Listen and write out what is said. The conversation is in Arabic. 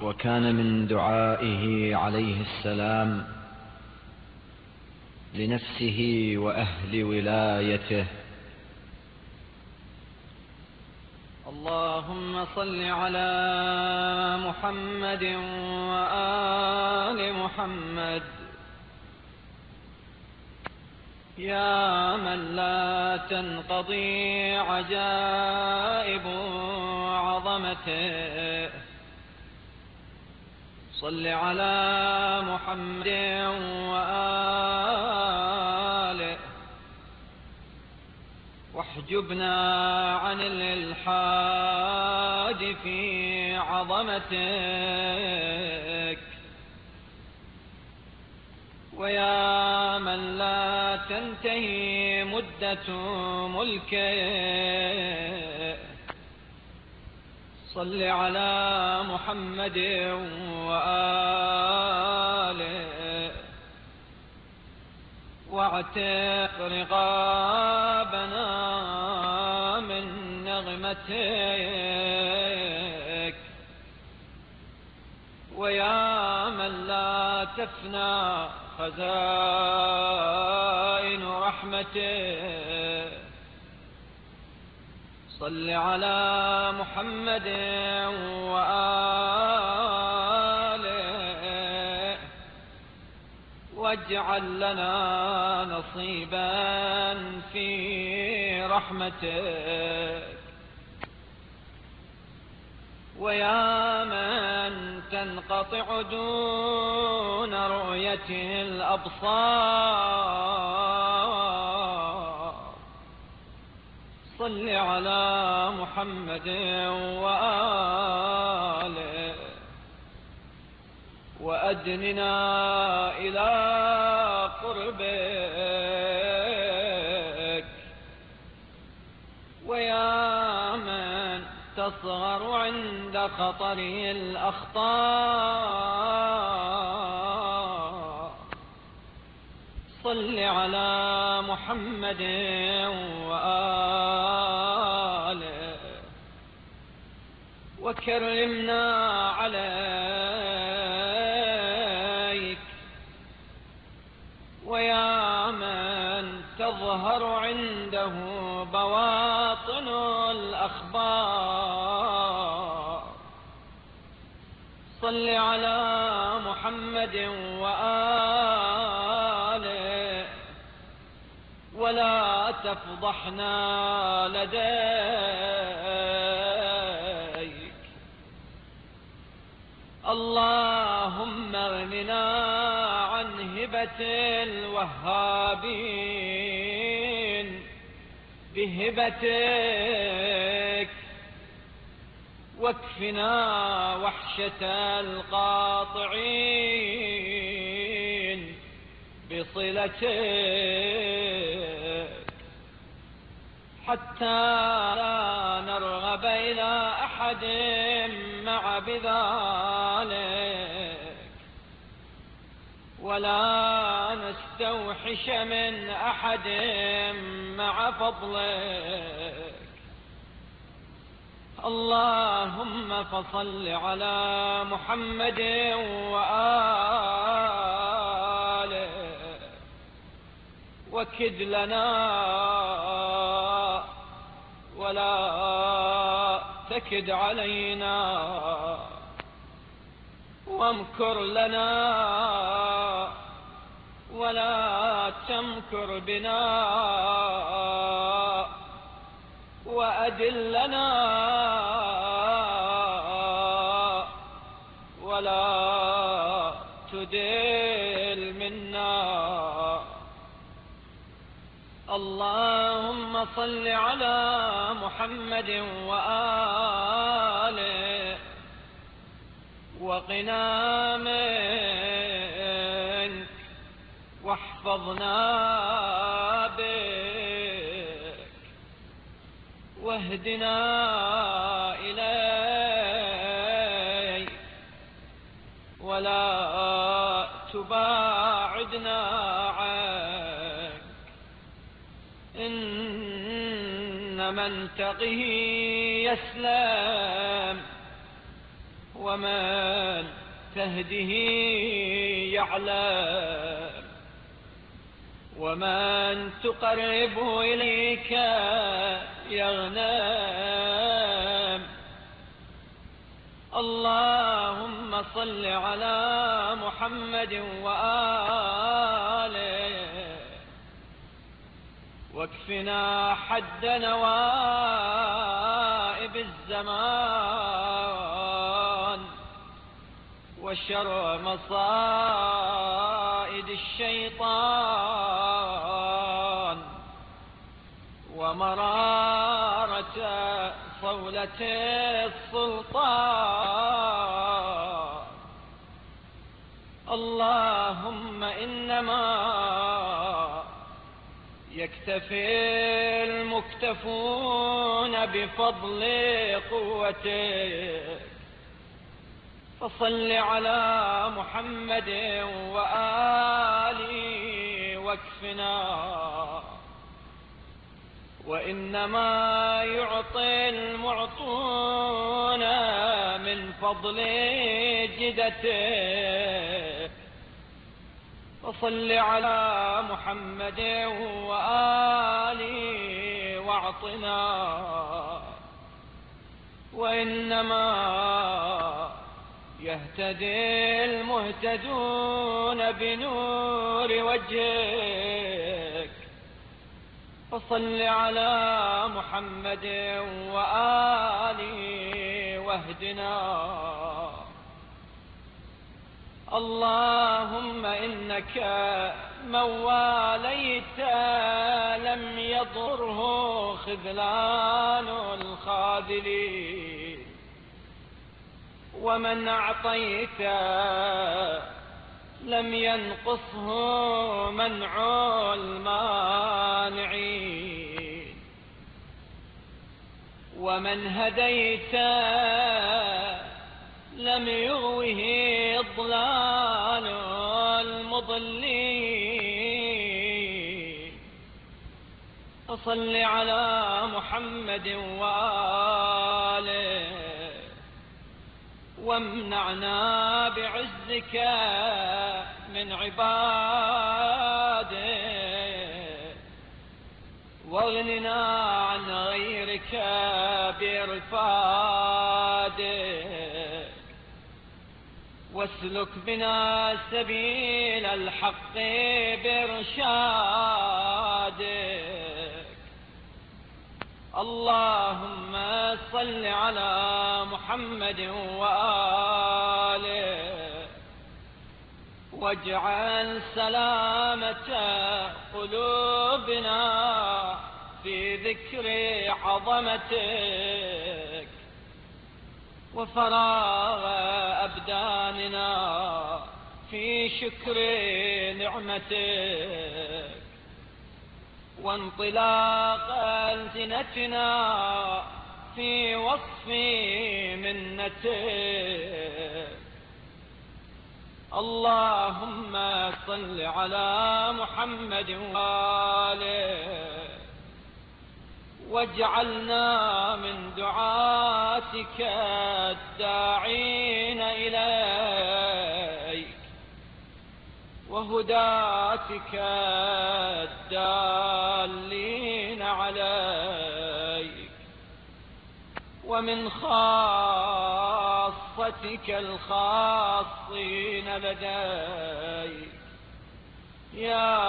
وكان من دعائه عليه السلام لنفسه وأهل ولايته: اللهم صل على محمد وآل محمد يا من لا تنقضي عجائب عظمته. صل على محمد وآله واحجبنا عن الإلحاد في عظمتك. ويا من لا تنتهي مدة ملكه، صل على محمد وآله واعتق رقابنا من نغمتك. ويا من لا تفنى خزائن رحمتك، صل على محمد وآله واجعل لنا نصيبا في رحمتك. ويا من تنقطع دون رؤيته الأبصار، صل على محمد وآله وأدننا إلى قربك. ويا من تصغر عند خطر الأخطار، صل على محمد وآله وكرمنا عليك. ويا من تظهر عنده بواطن الأخبار، صل على محمد وآله ولا تفضحنا لديك. اللهم اغننا عن هبة الوهابين بهبتك، واكفنا وحشة القاطعين بصلتك، حتى لا نرغب إلى أحد مع بذلك، ولا نستوحش من أحد مع فضلك. اللهم فصل على محمد وآله وكد لنا ولا تكد علينا، وامكر لنا ولا تمكر بنا، وأدلنا ولا تدل منا. اللهم صل على محمد وآله وقنا منك واحفظنا بك، واهدنا إليك ولا تباعدنا عنك. إن من تقه يسلم ومن تهده يعلم، ومن تقرب إليك يغنم. اللهم صل على محمد وآله، واكفنا حد نوائب الزمان وشر مصائد الشيطان ومرارة صولة السلطان. اللهم إنما يكتفي المكتفون بفضل قوتك، فصل على محمد وآله واكفنا. وإنما يعطي المعطون من فضل جدته، فصل على محمد وآله واعطنا. وإنما يهتدي المهتدون بنور وجهك، فصل على محمد وآله واهدنا. اللهم إنك من واليت لم يضره خذلان الخاذلين، ومن أعطيت لم ينقصه منع المانعين، ومن هديت لم يغوه ضلال المضلين. فصل على محمد وآله، وامنعنا بعزك من عبادك، واغننا عن غيرك برفادك، واسلك بنا سبيل الحق برشادك. اللهم صل على محمد وآله، واجعل سلامة قلوبنا في ذكر عظمتك، وفراغ أبداننا في شكر نعمتك، وانطلاق ألسنتنا في وصف منتك. اللهم صل على محمد وآله، واجعلنا من دعاتك الداعين إليك، وهداتك الدالين عليك، ومن خاصتك الخاصين لديك، يا